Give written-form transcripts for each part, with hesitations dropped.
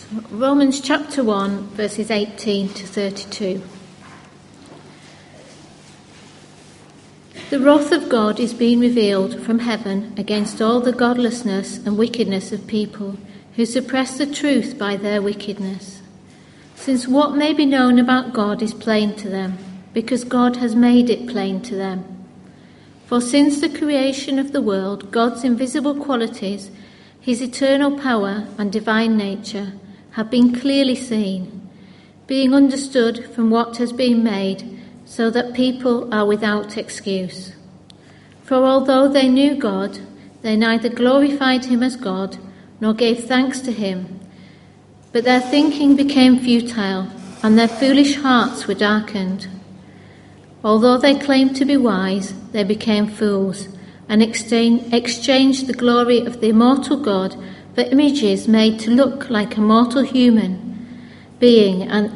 Romans chapter 1, verses 18 to 32. The wrath of God is being revealed from heaven against all the godlessness and wickedness of people who suppress the truth by their wickedness. Since what may be known about God is plain to them, because God has made it plain to them. For since the creation of the world, God's invisible qualities, his eternal power and divine nature, have been clearly seen, being understood from what has been made, so that people are without excuse. For although they knew God, they neither glorified him as God, nor gave thanks to him. But their thinking became futile, and their foolish hearts were darkened. Although they claimed to be wise, they became fools, and exchanged the glory of the immortal God for images made to look like a mortal human being, and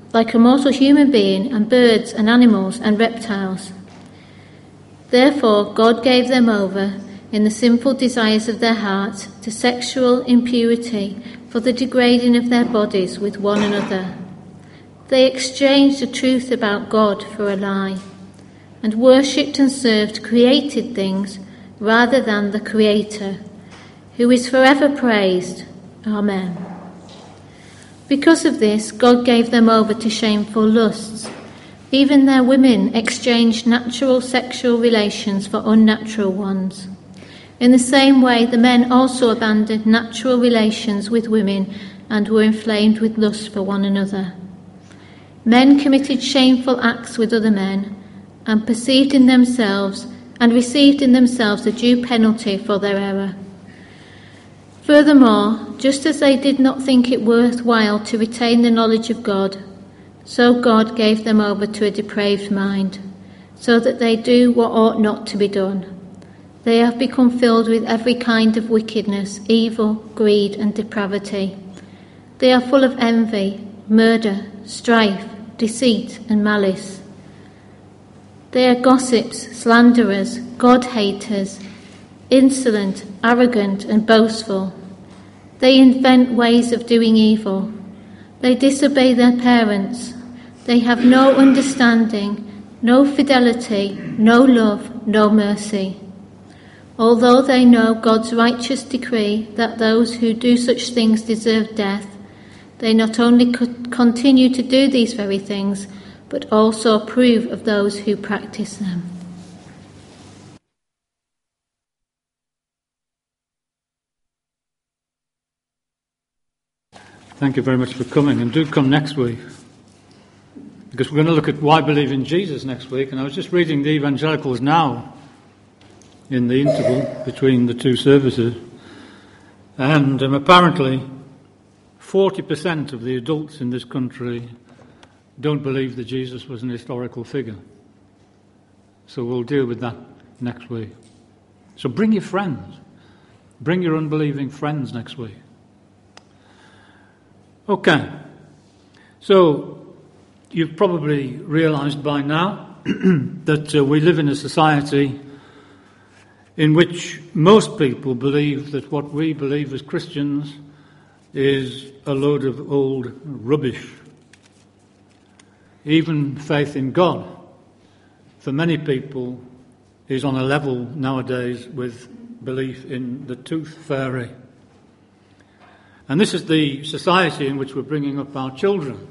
birds and animals and reptiles. Therefore God gave them over in the sinful desires of their hearts to sexual impurity for the degrading of their bodies with one another. They exchanged the truth about God for a lie, and worshipped and served created things rather than the Creator, who is forever praised. Amen. Because of this, God gave them over to shameful lusts. Even their women exchanged natural sexual relations for unnatural ones. In the same way, the men also abandoned natural relations with women and were inflamed with lust for one another. Men committed shameful acts with other men and received in themselves the due penalty for their error. Furthermore, just as they did not think it worthwhile to retain the knowledge of God, so God gave them over to a depraved mind, so that they do what ought not to be done. They have become filled with every kind of wickedness, evil, greed, and depravity. They are full of envy, murder, strife, deceit, and malice. They are gossips, slanderers, God-haters, insolent, arrogant, and boastful. They invent ways of doing evil. They disobey their parents. They have no understanding, no fidelity, no love, no mercy. Although they know God's righteous decree that those who do such things deserve death, they not only continue to do these very things, but also approve of those who practice them. Thank you very much for coming, and do come next week, because we're going to look at why believe in Jesus next week. And I was just reading the Evangelicals Now in the interval between the two services, and apparently 40% of the adults in this country don't believe that Jesus was an historical figure. So we'll deal with that next week. So bring your friends. Bring your unbelieving friends next week. Okay. So you've probably realised by now that we live in a society in which most people believe that what we believe as Christians is a load of old rubbish. Even faith in God, for many people, is on a level nowadays with belief in the tooth fairy. And this is the society in which we're bringing up our children.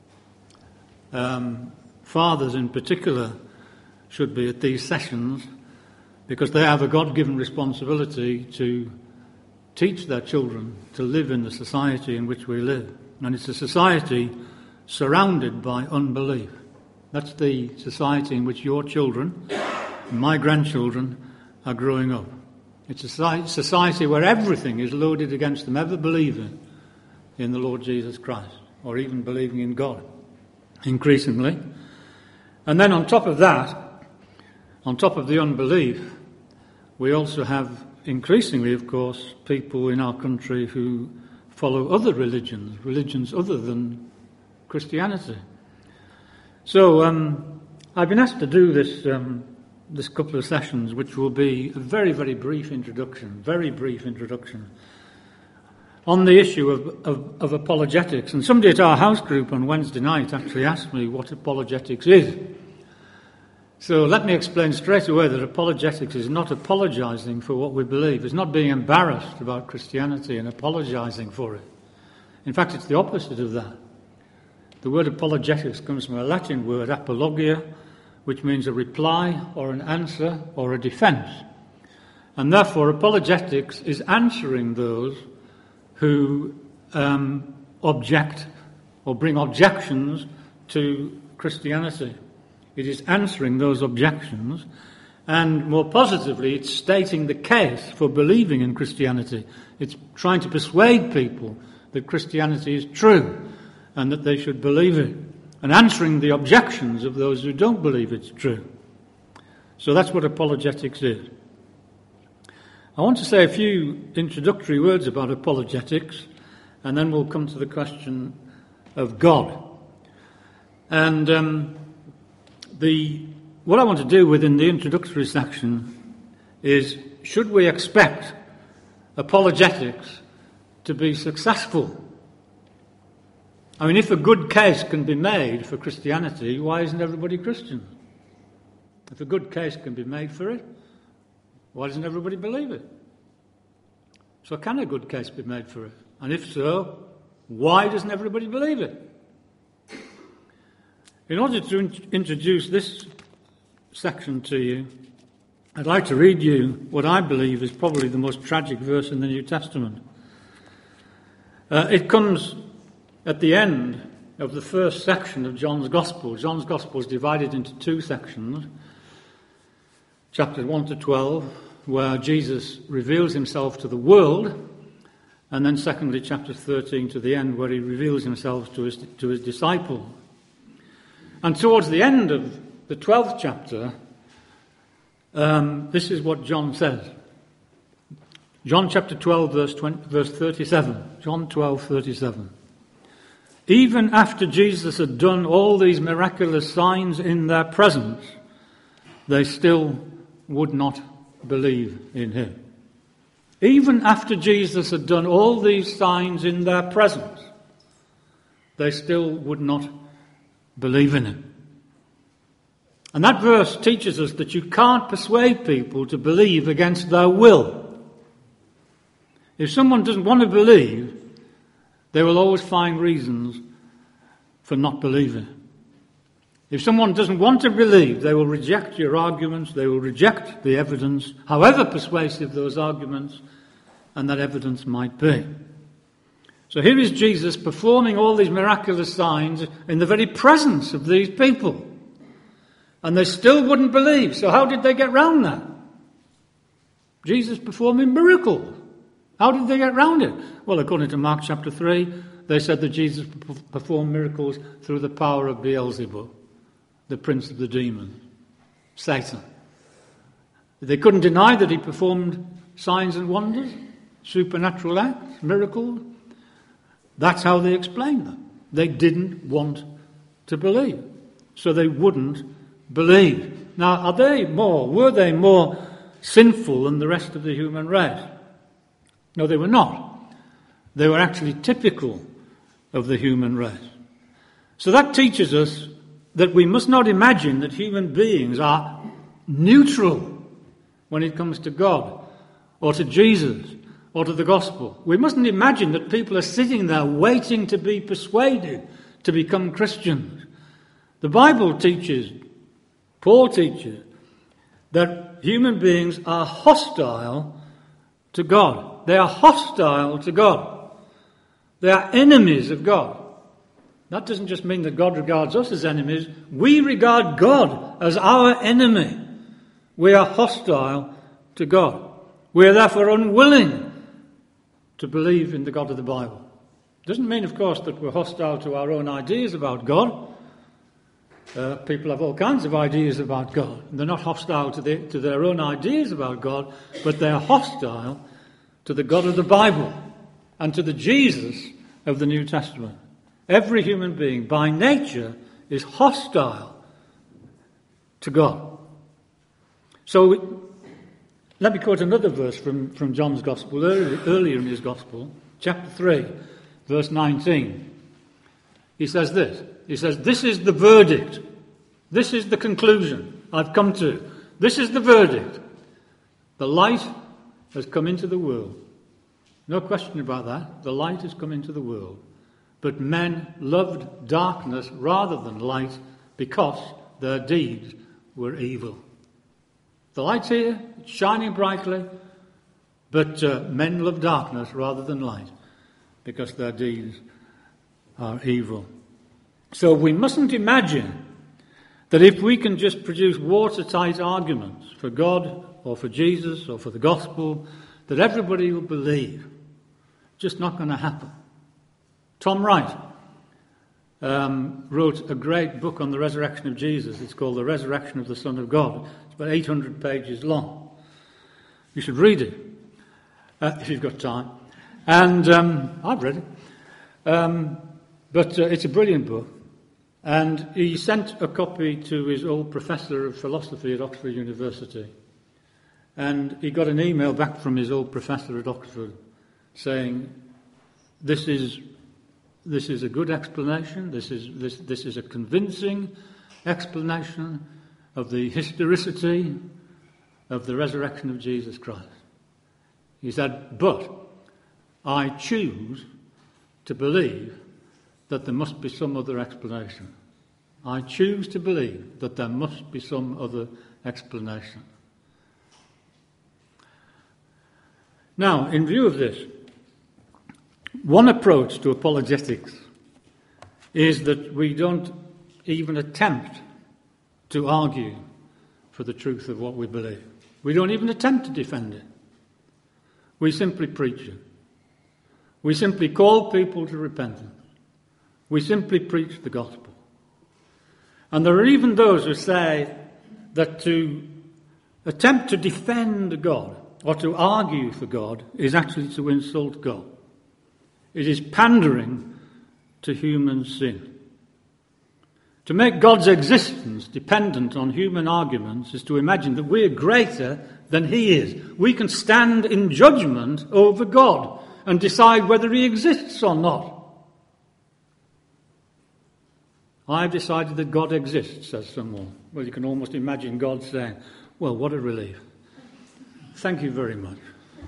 Fathers in particular should be at these sessions, because they have a God-given responsibility to teach their children to live in the society in which we live. And it's a society surrounded by unbelief. That's the society in which your children, my grandchildren, are growing up. It's a society where everything is loaded against them ever believing in the Lord Jesus Christ, or even believing in God, increasingly. And then on top of that, on top of the unbelief, we also have increasingly, of course, people in our country who follow other religions other than Christianity. So I've been asked to do this couple of sessions, which will be a very, very brief introduction, on the issue of apologetics. And somebody at our house group on Wednesday night actually asked me what apologetics is. So let me explain straight away that apologetics is not apologising for what we believe. It's not being embarrassed about Christianity and apologising for it. In fact, it's the opposite of that. The word apologetics comes from a Latin word, apologia, which means a reply or an answer or a defence. And therefore, apologetics is answering those who object or bring objections to Christianity. It is answering those objections, and more positively, it's stating the case for believing in Christianity. It's trying to persuade people that Christianity is true and that they should believe it, and answering the objections of those who don't believe it's true. So that's what apologetics is. I want to say a few introductory words about apologetics, and then we'll come to the question of God. And what I want to do within the introductory section is, should we expect apologetics to be successful? I mean, if a good case can be made for Christianity, why isn't everybody Christian? If a good case can be made for it, why doesn't everybody believe it? So can a good case be made for it? And if so, why doesn't everybody believe it? In order to introduce this section to you, I'd like to read you what I believe is probably the most tragic verse in the New Testament. It comes at the end of the first section of John's Gospel. John's Gospel is divided into two sections, chapters 1 to 12, where Jesus reveals himself to the world, and then secondly, chapter 13 to the end, where he reveals himself to his disciples. And towards the end of the 12th chapter, this is what John says. John chapter 12, verse 37. John 12, 37. Even after Jesus had done all these miraculous signs in their presence, they still would not believe in him. Even after Jesus had done all these signs in their presence, they still would not believe in him. And that verse teaches us that you can't persuade people to believe against their will. If someone doesn't want to believe, they will always find reasons for not believing. If someone doesn't want to believe, they will reject your arguments, they will reject the evidence, however persuasive those arguments and that evidence might be. So here is Jesus performing all these miraculous signs in the very presence of these people. And they still wouldn't believe. So how did they get round that? Jesus performing miracles. How did they get round it? Well, according to Mark chapter 3, they said that Jesus performed miracles through the power of Beelzebub, the prince of the demons, Satan. They couldn't deny that he performed signs and wonders, supernatural acts, miracles. That's how they explained them. They didn't want to believe. So they wouldn't believe. Now, were they more sinful than the rest of the human race? No, they were not. They were actually typical of the human race. So that teaches us that we must not imagine that human beings are neutral when it comes to God or to Jesus or to the gospel. We mustn't imagine that people are sitting there waiting to be persuaded to become Christians. The Bible teaches, Paul teaches, that human beings are hostile to God. They are hostile to God. They are enemies of God. That doesn't just mean that God regards us as enemies. We regard God as our enemy. We are hostile to God. We are therefore unwilling to believe in the God of the Bible. Doesn't mean, of course, that we're hostile to our own ideas about God. People have all kinds of ideas about God. They're not hostile to their own ideas about God, but they are hostile to the God of the Bible and to the Jesus of the New Testament. Every human being, by nature, is hostile to God. So, let me quote another verse from John's Gospel, earlier in his Gospel, chapter 3, verse 19. He says this. He says, "This is the verdict. This is the conclusion I've come to. This is the verdict. The light has come into the world." No question about that. The light has come into the world. But men loved darkness rather than light because their deeds were evil. The light's here, it's shining brightly, but men love darkness rather than light because their deeds are evil. So we mustn't imagine that if we can just produce watertight arguments for God or for Jesus or for the gospel, that everybody will believe. Just not going to happen. Tom Wright wrote a great book on the resurrection of Jesus. It's called The Resurrection of the Son of God. It's about 800 pages long. You should read it if you've got time. And I've read it. But it's a brilliant book. And he sent a copy to his old professor of philosophy at Oxford University. And he got an email back from his old professor at Oxford saying, this is a good explanation, this is a convincing explanation of the historicity of the resurrection of Jesus Christ. He said, but I choose to believe that there must be some other explanation. I choose to believe that there must be some other explanation. Now, in view of this, one approach to apologetics is that we don't even attempt to argue for the truth of what we believe. We don't even attempt to defend it. We simply preach it. We simply call people to repentance. We simply preach the gospel. And there are even those who say that to attempt to defend God or to argue for God is actually to insult God. It is pandering to human sin. To make God's existence dependent on human arguments is to imagine that we're greater than He is. We can stand in judgment over God and decide whether He exists or not. I've decided that God exists, says someone. Well, you can almost imagine God saying, well, what a relief. Thank you very much.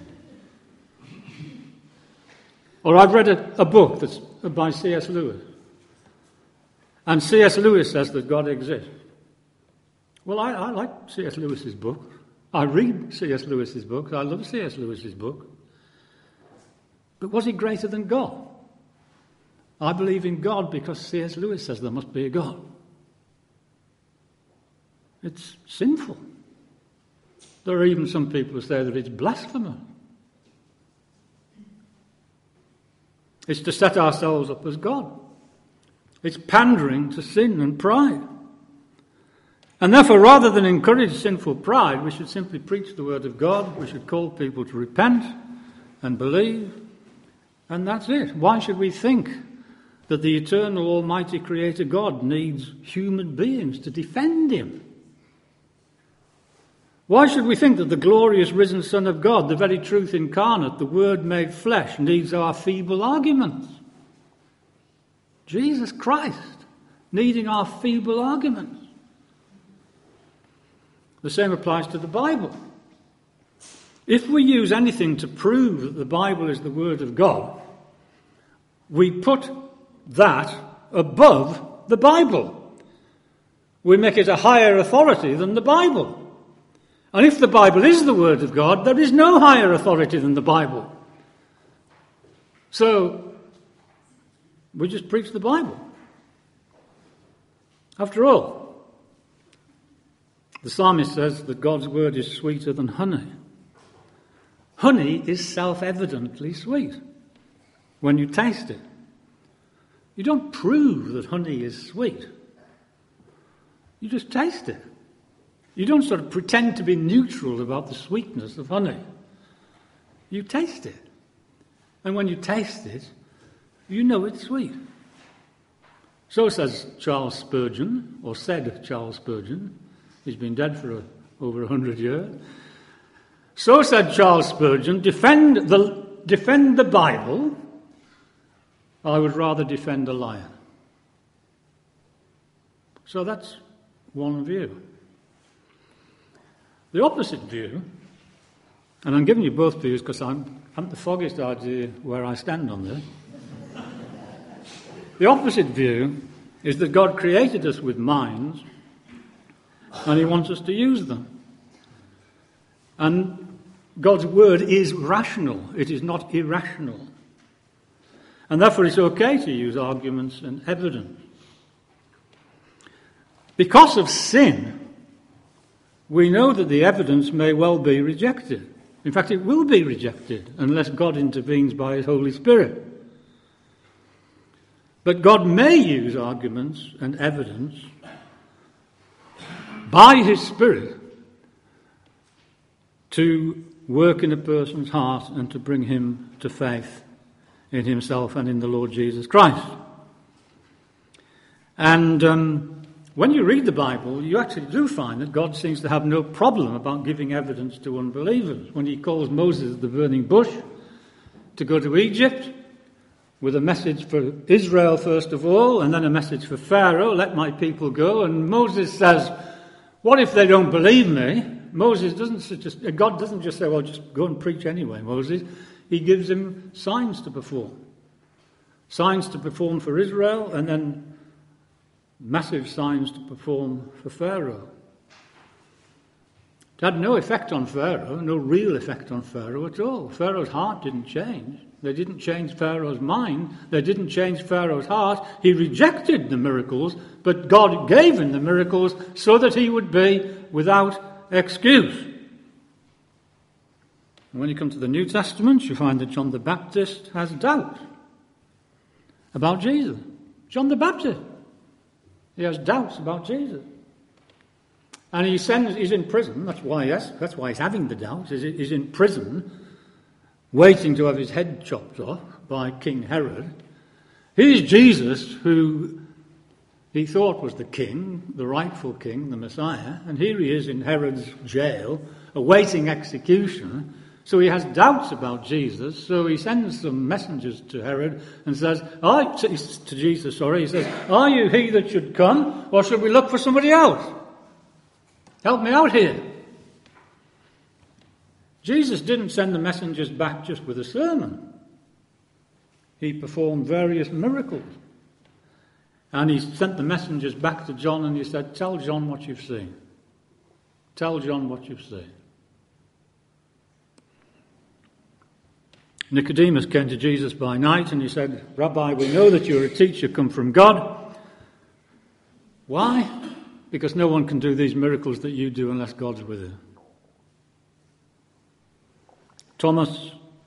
Or I've read a book that's by C.S. Lewis. And C.S. Lewis says that God exists. Well, I like C.S. Lewis's book. I read C.S. Lewis's books. I love C.S. Lewis's book. But was he greater than God? I believe in God because C.S. Lewis says there must be a God. It's sinful. There are even some people who say that it's blasphemous. It's to set ourselves up as God. It's pandering to sin and pride. And therefore, rather than encourage sinful pride, we should simply preach the word of God. We should call people to repent and believe. And that's it. Why should we think that the eternal, almighty creator God needs human beings to defend him? Why should we think that the glorious risen Son of God, the very truth incarnate, the Word made flesh, needs our feeble arguments? Jesus Christ needing our feeble arguments. The same applies to the Bible. If we use anything to prove that the Bible is the Word of God, we put that above the Bible. We make it a higher authority than the Bible. And if the Bible is the Word of God, there is no higher authority than the Bible. So, we just preach the Bible. After all, the psalmist says that God's Word is sweeter than honey. Honey is self-evidently sweet when you taste it. You don't prove that honey is sweet. You just taste it. You don't sort of pretend to be neutral about the sweetness of honey. You taste it. And when you taste it, you know it's sweet. So says Charles Spurgeon, or said Charles Spurgeon. He's been dead for over 100 years. So said Charles Spurgeon, defend the Bible I would rather defend a liar. So that's one view. The opposite view, and I'm giving you both views because I haven't the foggiest idea where I stand on this. The opposite view is that God created us with minds and he wants us to use them. And God's word is rational. It is not irrational. And therefore it's okay to use arguments and evidence. Because of sin, we know that the evidence may well be rejected. In fact, it will be rejected unless God intervenes by his Holy Spirit. But God may use arguments and evidence by his Spirit to work in a person's heart and to bring him to faith in himself and in the Lord Jesus Christ. And when you read the Bible, you actually do find that God seems to have no problem about giving evidence to unbelievers. When he calls Moses at the burning bush to go to Egypt with a message for Israel first of all, and then a message for Pharaoh, let my people go. And Moses says, what if they don't believe me? God doesn't just say, well, just go and preach anyway, Moses. He gives him signs to perform. Signs to perform for Israel, and then massive signs to perform for Pharaoh. It had no effect on Pharaoh, no real effect on Pharaoh at all. Pharaoh's heart didn't change. They didn't change Pharaoh's mind. They didn't change Pharaoh's heart. He rejected the miracles, but God gave him the miracles so that he would be without excuse. And when you come to the New Testament, you find that John the Baptist has doubt about Jesus. John the Baptist. He has doubts about Jesus. And he's in prison. That's why he's having the doubts. He's in prison, waiting to have his head chopped off by King Herod. Here's Jesus, who he thought was the king, the rightful king, the Messiah. And here he is in Herod's jail, awaiting execution. So he has doubts about Jesus, so he sends some messengers to Herod and says, he says, are you he that should come, or should we look for somebody else? Help me out here. Jesus didn't send the messengers back just with a sermon. He performed various miracles. And he sent the messengers back to John and he said, tell John what you've seen. Tell John what you've seen. Nicodemus came to Jesus by night and he said, Rabbi, we know that you're a teacher come from God. Why? Because no one can do these miracles that you do unless God's with you. Thomas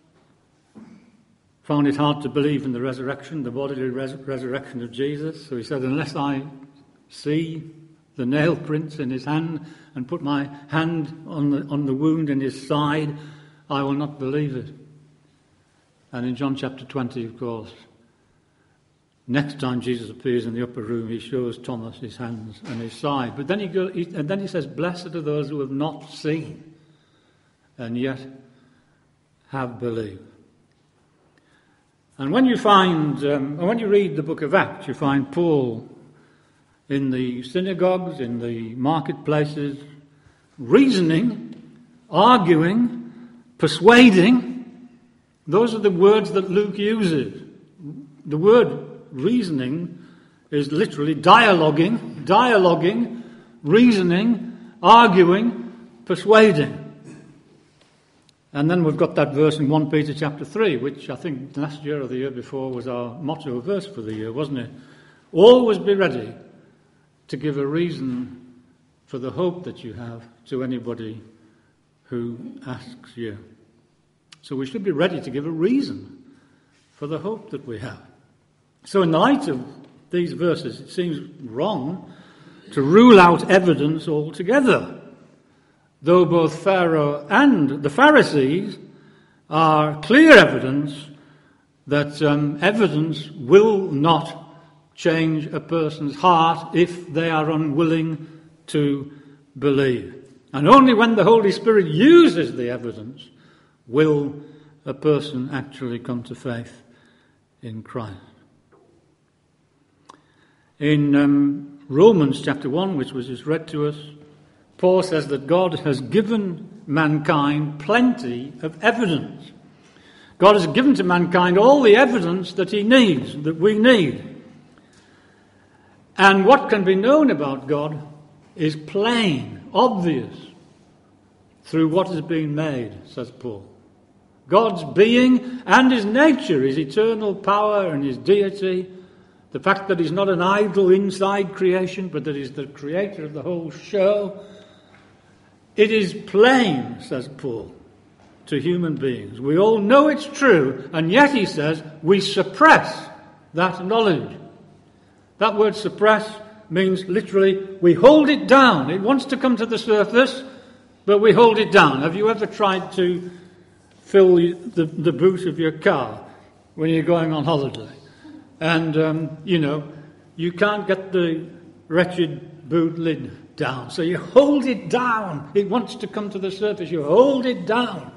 found it hard to believe in the resurrection, the bodily resurrection of Jesus. So he said, unless I see the nail prints in his hand and put my hand on the wound in his side, I will not believe it. And in John chapter 20, of course, next time Jesus appears in the upper room, he shows Thomas his hands and his side. But then he says, blessed are those who have not seen and yet have believed. And when you read the book of Acts, you find Paul in the synagogues, in the marketplaces, reasoning, arguing, persuading. Those are the words that Luke uses. The word reasoning is literally dialoguing, reasoning, arguing, persuading. And then we've got that verse in 1 Peter chapter 3, which I think last year or the year before was our motto verse for the year, wasn't it? Always be ready to give a reason for the hope that you have to anybody who asks you. So we should be ready to give a reason for the hope that we have. So in the light of these verses, it seems wrong to rule out evidence altogether, though both Pharaoh and the Pharisees are clear evidence that evidence will not change a person's heart if they are unwilling to believe. And only when the Holy Spirit uses the evidence will a person actually come to faith in Christ. In Romans chapter 1, which was just read to us, Paul says that God has given mankind plenty of evidence. God has given to mankind all the evidence that he needs, that we need. And what can be known about God is plain, obvious, through what has been made, says Paul. God's being and his nature, his eternal power and his deity, the fact that he's not an idle inside creation, but that he's the creator of the whole show, it is plain, says Paul, to human beings. We all know it's true, and yet, he says, we suppress that knowledge. That word suppress means literally we hold it down. It wants to come to the surface, but we hold it down. Have you ever tried to fill the boot of your car when you're going on holiday? And, you can't get the wretched boot lid down. So you hold it down. It wants to come to the surface. You hold it down.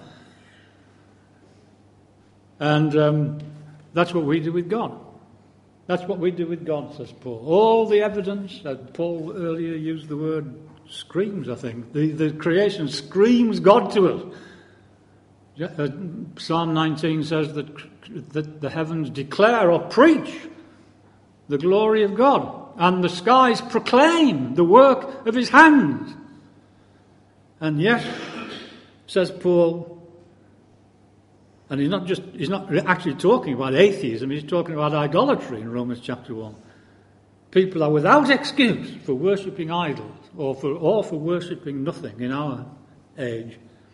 And that's what we do with God. That's what we do with God, says Paul. All the evidence, Paul earlier used the word screams, I think. The creation screams God to us. Psalm 19 says that the heavens declare or preach the glory of God, and the skies proclaim the work of his hands. And yet, says Paul, and he's not actually talking about atheism, he's talking about idolatry in Romans chapter 1. People are without excuse for worshipping idols or for worshipping nothing in our age.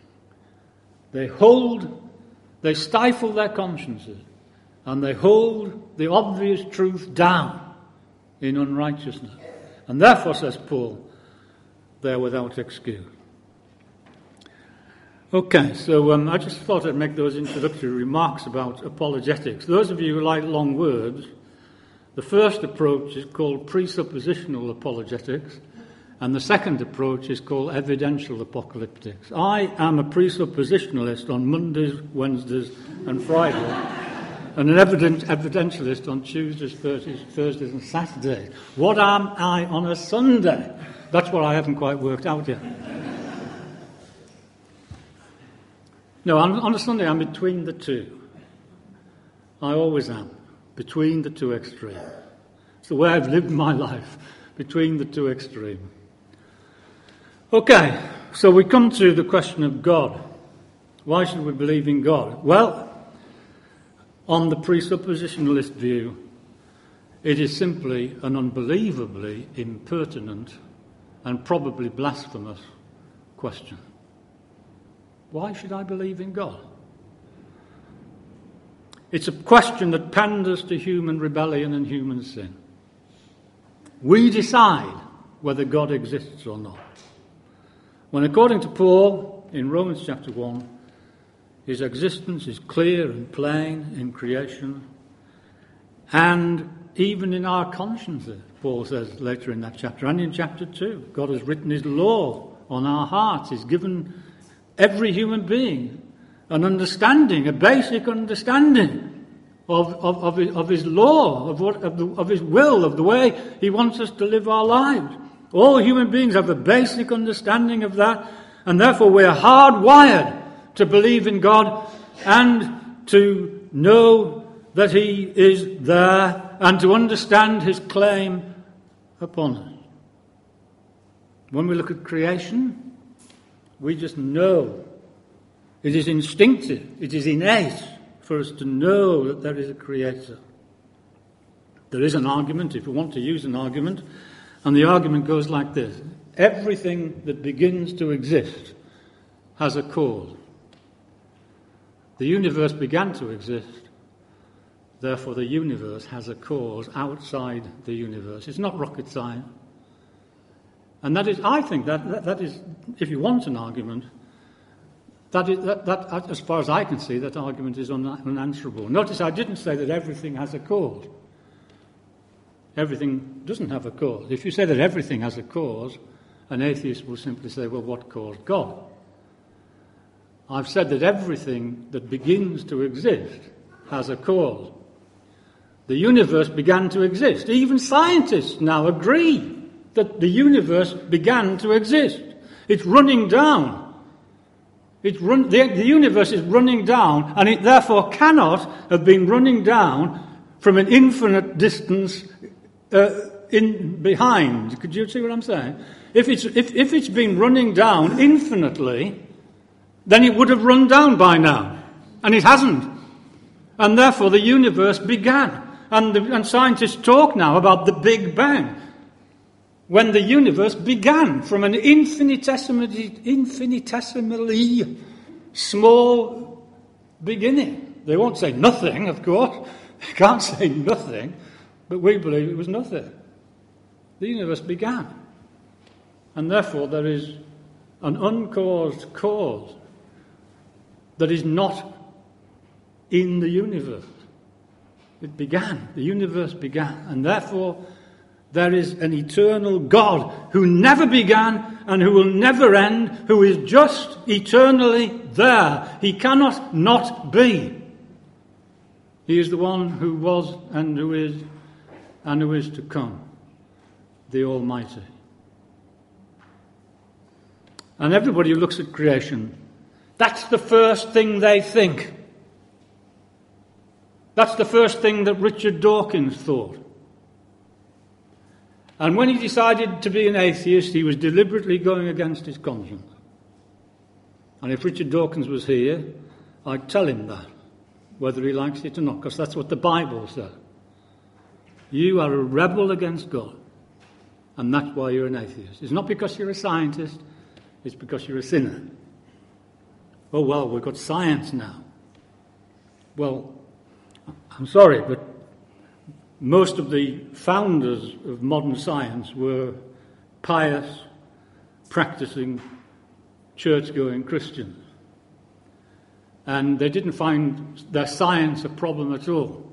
They stifle their consciences, and they hold the obvious truth down in unrighteousness. And therefore, says Paul, they're without excuse. Okay, so I just thought I'd make those introductory remarks about apologetics. Those of you who like long words, the first approach is called presuppositional apologetics, and the second approach is called evidential apocalyptics. I am a presuppositionalist on Mondays, Wednesdays and Fridays, and an evidentialist on Tuesdays, Thursdays and Saturdays. What am I on a Sunday? That's what I haven't quite worked out yet. No, on a Sunday I'm between the two. I always am, between the two extremes. It's the way I've lived my life, between the two extremes. Okay, so we come to the question of God. Why should we believe in God? Well, on the presuppositionalist view, it is simply an unbelievably impertinent and probably blasphemous question. Why should I believe in God? It's a question that panders to human rebellion and human sin. We decide whether God exists or not. When, according to Paul, in Romans chapter 1, his existence is clear and plain in creation, and even in our consciences, Paul says later in that chapter, and in chapter 2, God has written his law on our hearts. He's given every human being an understanding, a basic understanding of his law, of his will, of the way he wants us to live our lives. All human beings have a basic understanding of that, and therefore we are hardwired to believe in God and to know that he is there and to understand his claim upon us. When we look at creation, we just know. It is instinctive, it is innate for us to know that there is a creator. There is an argument, if we want to use an argument, and the argument goes like this. Everything that begins to exist has a cause. The universe began to exist, therefore the universe has a cause outside the universe. It's not rocket science. And that is, I think, that is, if you want an argument, that as far as I can see, that argument is unanswerable. Notice I didn't say that everything has a cause. Everything doesn't have a cause. If you say that everything has a cause, an atheist will simply say, well, what caused God? I've said that everything that begins to exist has a cause. the universe began to exist. Even scientists now agree that the universe began to exist. It's running down. The universe is running down, and it therefore cannot have been running down from an infinite distance in behind. Could you see what I'm saying? If it's been running down infinitely, then it would have run down by now, and it hasn't. And therefore the universe began. And scientists talk now about the Big Bang, when the universe began from an infinitesimally small beginning. They won't say nothing, of course. They can't say nothing, but we believe it was nothing. The universe began. And therefore there is an uncaused cause that is not in the universe. It began. The universe began. And therefore there is an eternal God who never began and who will never end, who is just eternally there. He cannot not be. He is the one who was and who is to come, the Almighty. And everybody who looks at creation, that's the first thing they think. That's the first thing that Richard Dawkins thought. And when he decided to be an atheist, he was deliberately going against his conscience. And if Richard Dawkins was here, I'd tell him that, whether he likes it or not, because that's what the Bible says. You are a rebel against God, and that's why you're an atheist. It's not because you're a scientist, it's because you're a sinner. Oh, well, we've got science now. Well, I'm sorry, but most of the founders of modern science were pious, practicing, church-going Christians. And they didn't find their science a problem at all.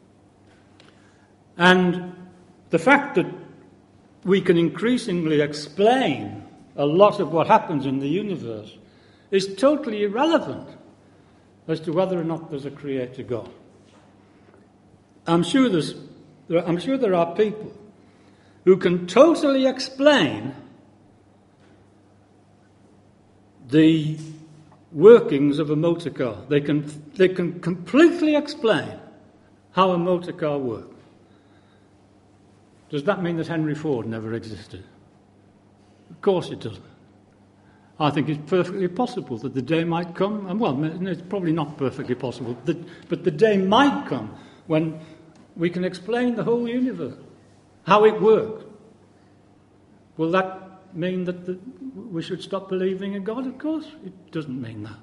And the fact that we can increasingly explain a lot of what happens in the universe is totally irrelevant as to whether or not there's a creator God. I'm sure there are people who can totally explain the workings of a motor car. They can completely explain how a motor car works. Does that mean that Henry Ford never existed? Of course it doesn't. I think it's perfectly possible that the day might come, and well, it's probably not perfectly possible, but the day might come when we can explain the whole universe, how it works. Will that mean that we should stop believing in God? Of course, it doesn't mean that.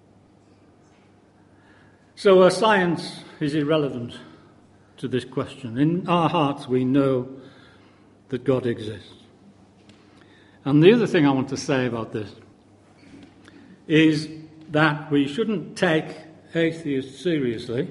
So science is irrelevant to this question. In our hearts we know that God exists. And the other thing I want to say about this is that we shouldn't take atheists seriously,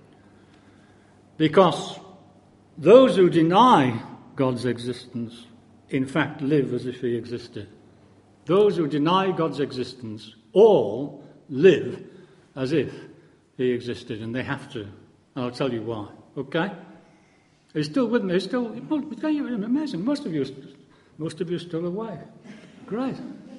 because those who deny God's existence, in fact, live as if he existed. Those who deny God's existence all live as if he existed, and they have to. And I'll tell you why. Okay? Are you still with me? Amazing. Most of you are still awake. Great.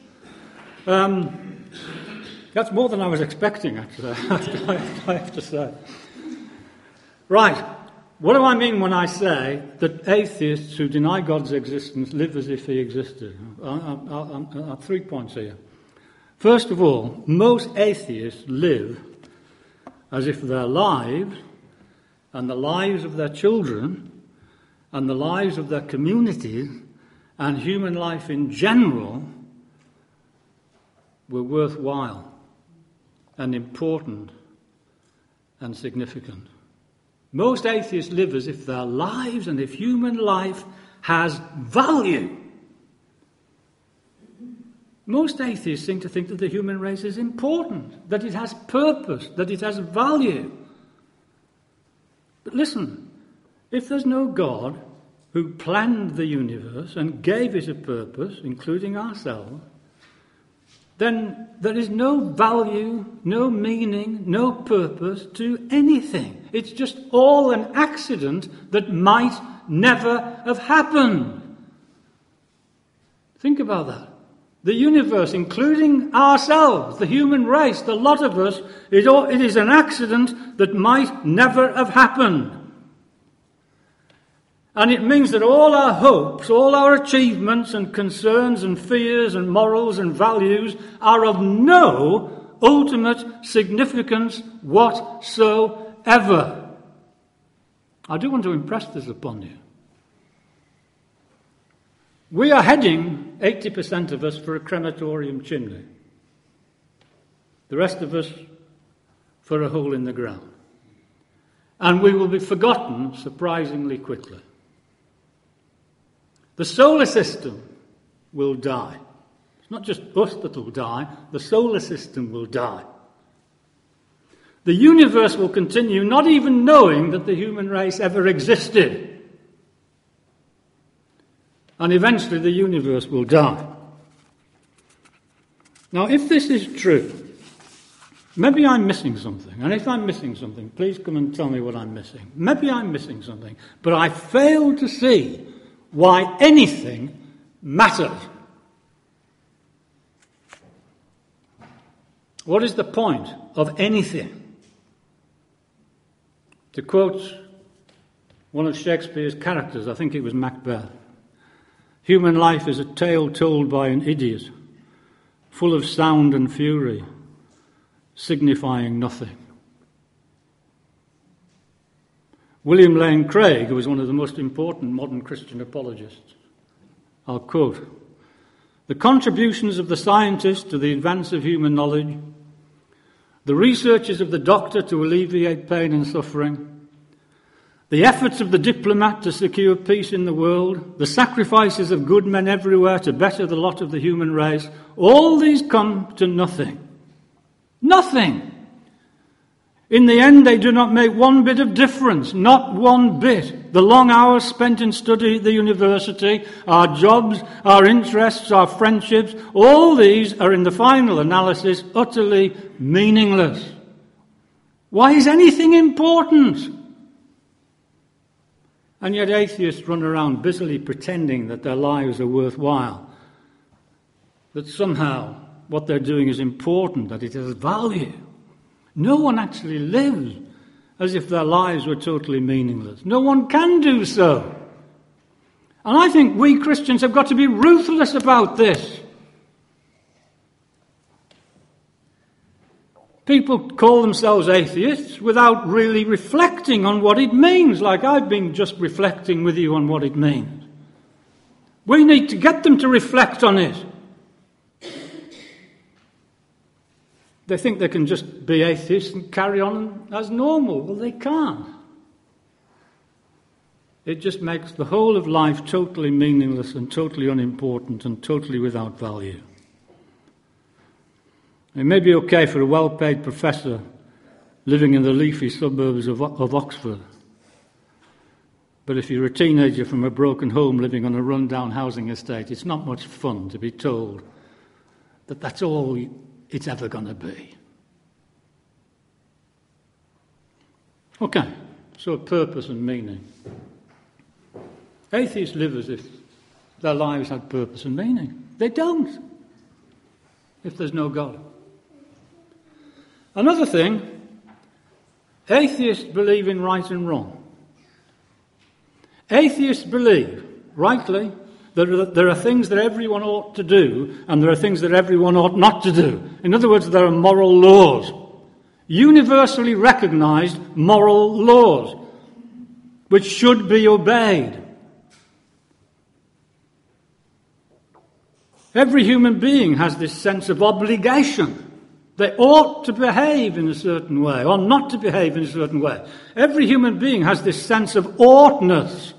That's more than I was expecting, actually, I have to say. Right. What do I mean when I say that atheists who deny God's existence live as if he existed? I have 3 points here. First of all, most atheists live as if their lives and the lives of their children and the lives of their communities and human life in general were worthwhile and important and significant. Most atheists live as if their lives and if human life has value. Most atheists seem to think that the human race is important, that it has purpose, that it has value. But listen, if there's no God who planned the universe and gave it a purpose, including ourselves, then there is no value, no meaning, no purpose to anything. It's just all an accident that might never have happened. Think about that. The universe, including ourselves, the human race, the lot of us, it is an accident that might never have happened. And it means that all our hopes, all our achievements and concerns and fears and morals and values are of no ultimate significance whatsoever. I do want to impress this upon you. We are heading, 80% of us, for a crematorium chimney. The rest of us for a hole in the ground. And we will be forgotten surprisingly quickly. The solar system will die. It's not just us that will die, the solar system will die. The universe will continue not even knowing that the human race ever existed. And eventually the universe will die. Now, if this is true, maybe I'm missing something. And if I'm missing something, please come and tell me what I'm missing. Maybe I'm missing something. But I fail to see why anything matters. What is the point of anything? To quote one of Shakespeare's characters, I think it was Macbeth, human life is a tale told by an idiot, full of sound and fury, signifying nothing. William Lane Craig, who was one of the most important modern Christian apologists, I'll quote, "The contributions of the scientist to the advance of human knowledge, the researches of the doctor to alleviate pain and suffering, the efforts of the diplomat to secure peace in the world, the sacrifices of good men everywhere to better the lot of the human race, all these come to nothing. Nothing! In the end, they do not make one bit of difference, not one bit. The long hours spent in study at the university, our jobs, our interests, our friendships, all these are in the final analysis utterly meaningless. Why is anything important?" And yet atheists run around busily pretending that their lives are worthwhile, that somehow what they're doing is important, that it has value. No one actually lives as if their lives were totally meaningless. No one can do so. And I think we Christians have got to be ruthless about this. People call themselves atheists without really reflecting on what it means, like I've been just reflecting with you on what it means. We need to get them to reflect on it. They think they can just be atheists and carry on as normal. Well, they can't. It just makes the whole of life totally meaningless and totally unimportant and totally without value. It may be okay for a well-paid professor living in the leafy suburbs of Oxford. But if you're a teenager from a broken home living on a run-down housing estate, it's not much fun to be told that that's all it's ever going to be. Okay, so purpose and meaning. Atheists live as if their lives had purpose and meaning. They don't, if there's no God. Another thing, atheists believe in right and wrong. Atheists believe, rightly, that there are things that everyone ought to do and there are things that everyone ought not to do. In other words, there are moral laws, universally recognized moral laws, which should be obeyed. Every human being has this sense of obligation. They ought to behave in a certain way or not to behave in a certain way. Every human being has this sense of oughtness.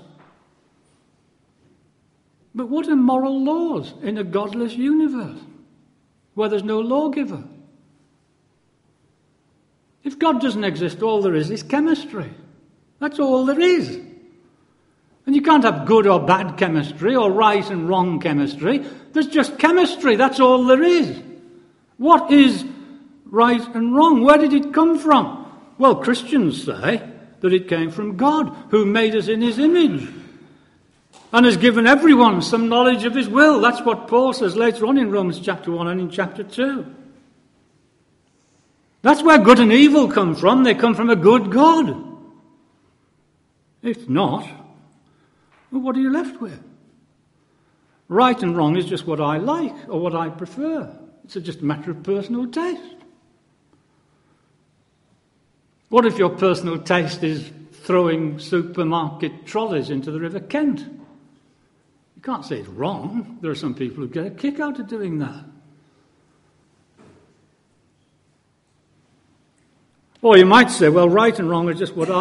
But what are moral laws in a godless universe where there's no lawgiver? If God doesn't exist, all there is chemistry. That's all there is. And you can't have good or bad chemistry or right and wrong chemistry. There's just chemistry. That's all there is. What is right and wrong? Where did it come from? Well, Christians say that it came from God, who made us in his image and has given everyone some knowledge of his will. That's what Paul says later on in Romans chapter 1 and in chapter 2. That's where good and evil come from. They come from a good God. If not, well, what are you left with? Right and wrong is just what I like or what I prefer. It's just a matter of personal taste. What if your personal taste is throwing supermarket trolleys into the River Kent? You can't say it's wrong. There are some people who get a kick out of doing that. Or you might say, well, right and wrong is just what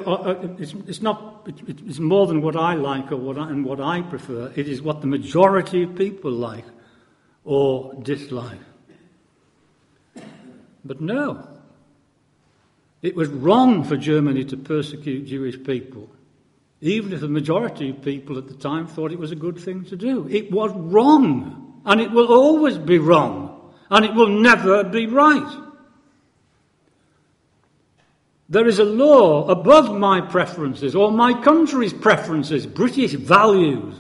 it's more than what I like or what I prefer. It is what the majority of people like or dislike. But no. It was wrong for Germany to persecute Jewish people, even if the majority of people at the time thought it was a good thing to do. It was wrong, and it will always be wrong, and it will never be right. There is a law above my preferences or my country's preferences, British values.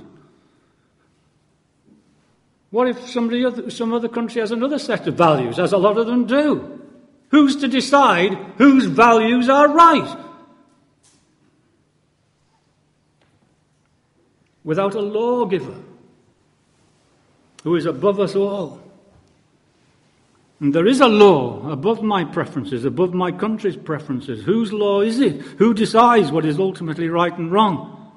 What if some other country has another set of values, as a lot of them do? Who's to decide whose values are right? Without a lawgiver who is above us all. And there is a law above my preferences, above my country's preferences. Whose law is it? Who decides what is ultimately right and wrong?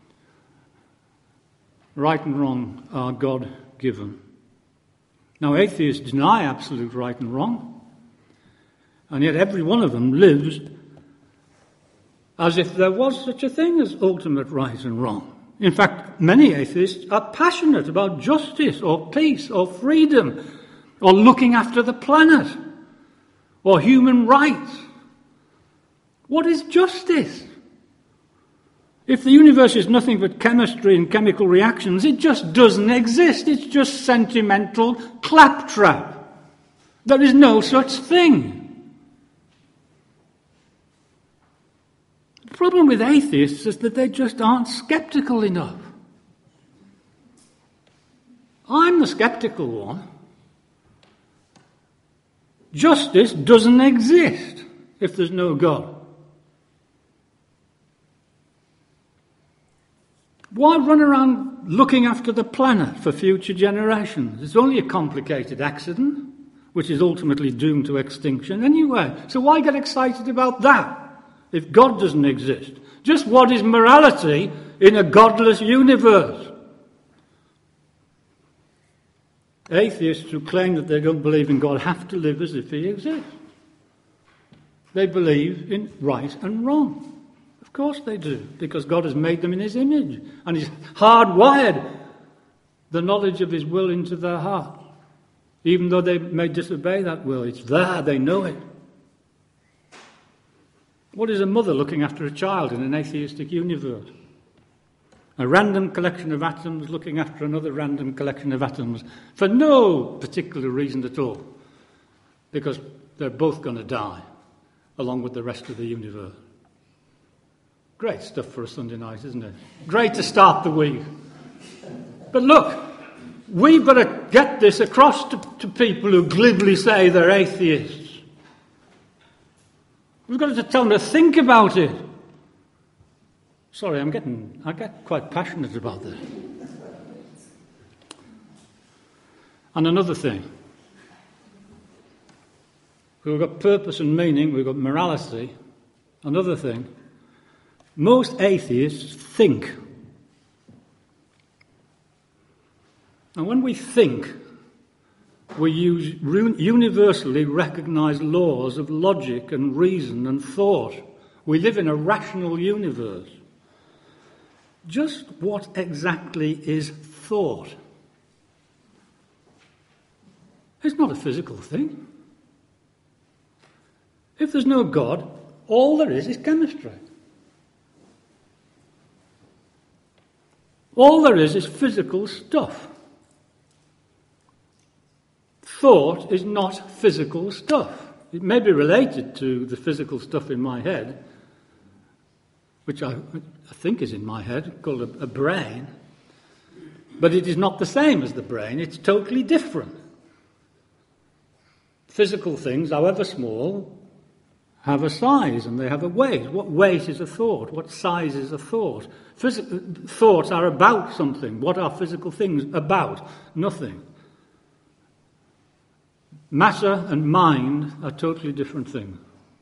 Right and wrong are God-given. Now, atheists deny absolute right and wrong. And yet every one of them lives as if there was such a thing as ultimate right and wrong. In fact, many atheists are passionate about justice or peace or freedom or looking after the planet or human rights. What is justice? If the universe is nothing but chemistry and chemical reactions, it just doesn't exist. It's just sentimental claptrap. There is no such thing. The problem with atheists is that they just aren't skeptical enough. I'm the skeptical one. Justice doesn't exist if there's no God. Why run around looking after the planet for future generations? It's only a complicated accident, which is ultimately doomed to extinction anyway. So why get excited about that if God doesn't exist? Just what is morality in a godless universe? Atheists who claim that they don't believe in God have to live as if he exists. They believe in right and wrong. Of course they do, because God has made them in his image, and he's hardwired the knowledge of his will into their heart. Even though they may disobey that will, it's there, they know it. What is a mother looking after a child in an atheistic universe? A random collection of atoms looking after another random collection of atoms for no particular reason at all, because they're both going to die along with the rest of the universe. Great stuff for a Sunday night, isn't it? Great to start the week. But look, we've got to get this across to people who glibly say they're atheists. We've got to tell them to think about it. Sorry, I get quite passionate about this. And another thing. We've got purpose and meaning, we've got morality. Another thing. Most atheists think. And when we think, we use universally recognized laws of logic and reason and thought. We live in a rational universe. Just what exactly is thought? It's not a physical thing. If there's no God, all there is chemistry. All there is physical stuff. Thought is not physical stuff. It may be related to the physical stuff in my head, which I think is in my head, called a brain. But it is not the same as the brain. It's totally different. Physical things, however small, have a size and they have a weight. What weight is a thought? What size is a thought? Thoughts are about something. What are physical things about? Nothing. Matter and mind are totally different things.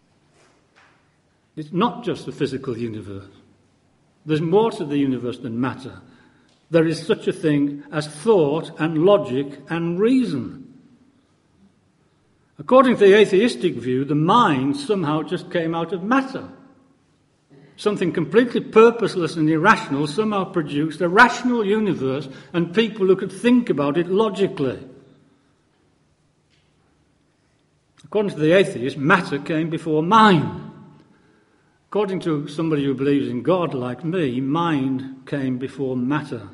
It's not just the physical universe. There's more to the universe than matter. There is such a thing as thought and logic and reason. According to the atheistic view, the mind somehow just came out of matter. Something completely purposeless and irrational somehow produced a rational universe and people who could think about it logically. According to the atheist, matter came before mind. According to somebody who believes in God like me, mind came before matter.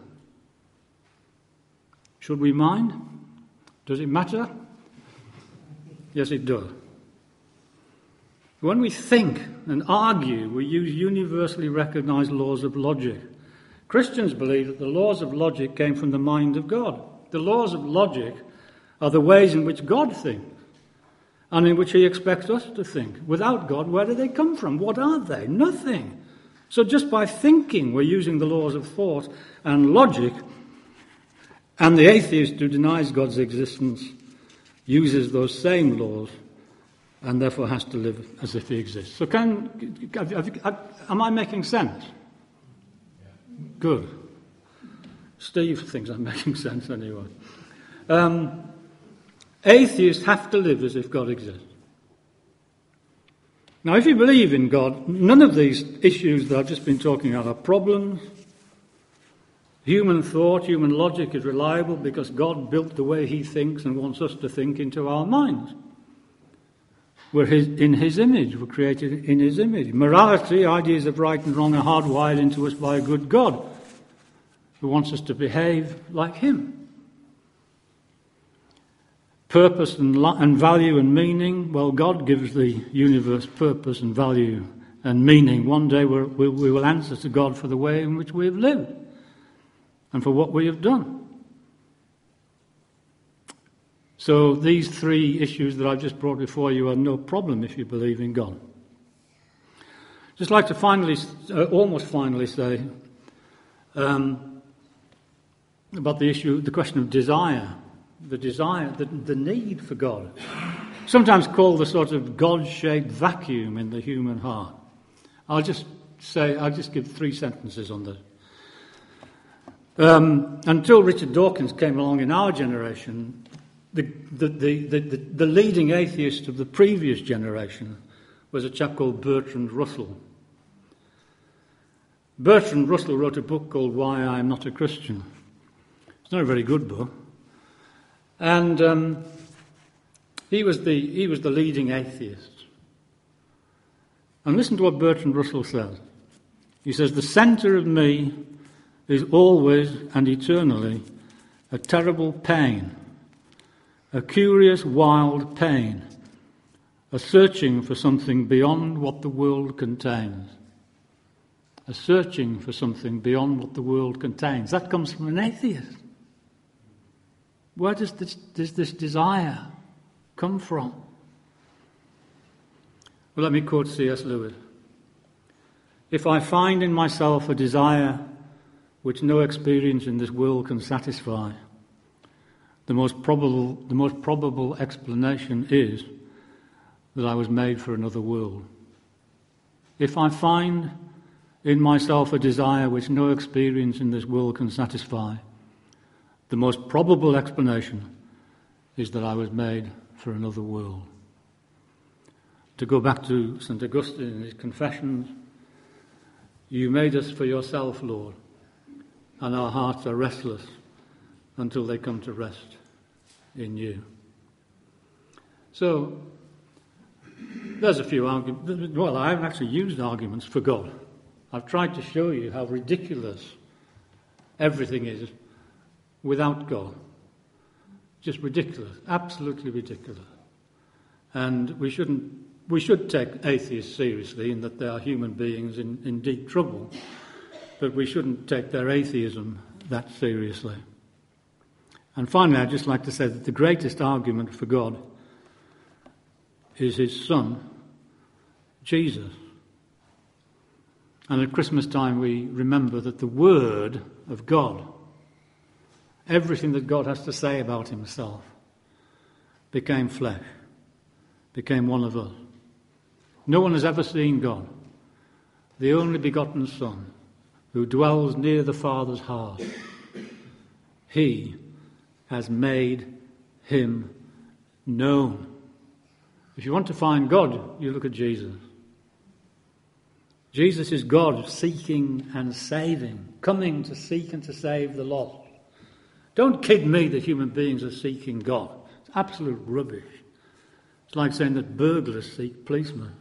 Should we mind? Does it matter? Yes, it does. When we think and argue, we use universally recognized laws of logic. Christians believe that the laws of logic came from the mind of God. The laws of logic are the ways in which God thinks and in which he expects us to think. Without God, where do they come from? What are they? Nothing. So just by thinking, we're using the laws of thought and logic, and the atheist who denies God's existence uses those same laws and therefore has to live as if he exists. So am I making sense? Good. Steve thinks I'm making sense anyway. Atheists have to live as if God exists. Now, if you believe in God, none of these issues that I've just been talking about are problems. Human thought, human logic is reliable because God built the way he thinks and wants us to think into our minds. We're in his image. We're created in his image. Morality, ideas of right and wrong, are hardwired into us by a good God who wants us to behave like him. Purpose and value and meaning, well, God gives the universe purpose and value and meaning. One day we will answer to God for the way in which we have lived and for what we have done. So these three issues that I've just brought before you are no problem if you believe in God. Just like to almost finally say about the question of desire. The need for God. Sometimes called the sort of God-shaped vacuum in the human heart. I'll just give 3 sentences on this. Until Richard Dawkins came along in our generation, the leading atheist of the previous generation was a chap called Bertrand Russell. Bertrand Russell wrote a book called Why I Am Not a Christian. It's not a very good book. And he was the leading atheist. And listen to what Bertrand Russell says. He says, "The centre of me is always and eternally a terrible pain, a curious, wild pain, a searching for something beyond what the world contains." A searching for something beyond what the world contains. That comes from an atheist. Where does this desire come from? Well, let me quote C.S. Lewis. "If I find in myself a desire which no experience in this world can satisfy, the most probable explanation is that I was made for another world. If I find in myself a desire which no experience in this world can satisfy, the most probable explanation is that I was made for another world." To go back to St. Augustine in his Confessions, "You made us for yourself, Lord, and our hearts are restless until they come to rest in you." So, there's a few arguments. Well, I haven't actually used arguments for God. I've tried to show you how ridiculous everything is without God. Just ridiculous, absolutely ridiculous. And we shouldn't we should take atheists seriously in that they are human beings in deep trouble, but we shouldn't take their atheism that seriously. And finally, I'd just like to say that the greatest argument for God is his Son, Jesus. And at Christmas time we remember that the Word of God, everything that God has to say about himself, became flesh, became one of us. No one has ever seen God, the only begotten Son, who dwells near the Father's heart. He has made him known. If you want to find God, you look at Jesus. Jesus is God seeking and saving, coming to seek and to save the lost. Don't kid me that human beings are seeking God. It's absolute rubbish. It's like saying that burglars seek policemen,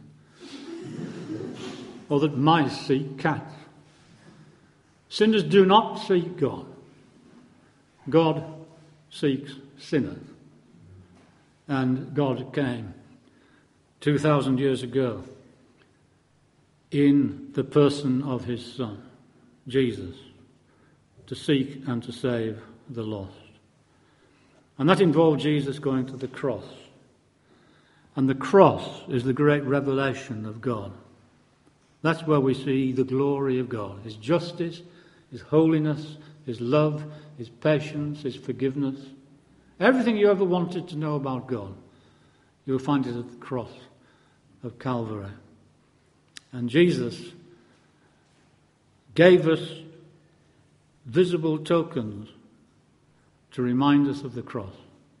or that mice seek cats. Sinners do not seek God. God seeks sinners. And God came 2,000 years ago in the person of his Son, Jesus, to seek and to save the lost. And that involved Jesus going to the cross. And the cross is the great revelation of God. That's where we see the glory of God, his justice, his holiness, his love, his patience, his forgiveness. Everything you ever wanted to know about God, you'll find it at the cross of Calvary. And Jesus gave us visible tokens to remind us of the cross.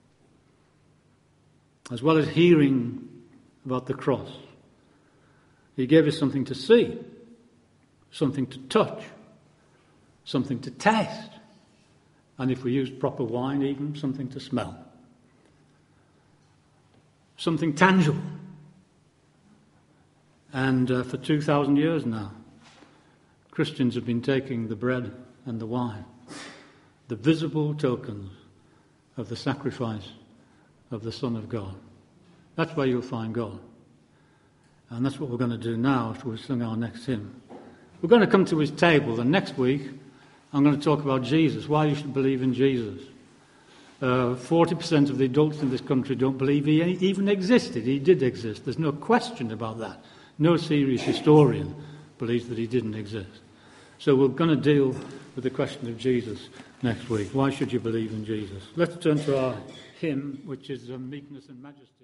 As well as hearing about the cross, he gave us something to see, something to touch, something to taste, and if we use proper wine, even something to smell. Something tangible. And for 2,000 years now, Christians have been taking the bread and the wine, the visible tokens of the sacrifice of the Son of God. That's where you'll find God. And that's what we're going to do now after we've sung our next hymn. We're going to come to his table, and next week I'm going to talk about Jesus, why you should believe in Jesus. 40% of the adults in this country don't believe he even existed. He did exist. There's no question about that. No serious historian believes that he didn't exist. So we're going to deal with the question of Jesus next week. Why should you believe in Jesus? Let's turn to our hymn, which is Meekness and Majesty.